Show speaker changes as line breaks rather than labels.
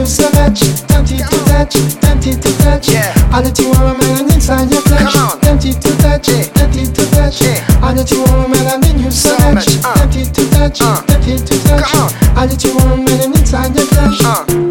so much, tempted to touch, tempted to touch. All that you want, man, inside your flesh. Tempted to touch, tempted to touch. All that you want, man, I mean you so much. Tempted to touch, tempted to touch. All that you want, man, inside your flesh.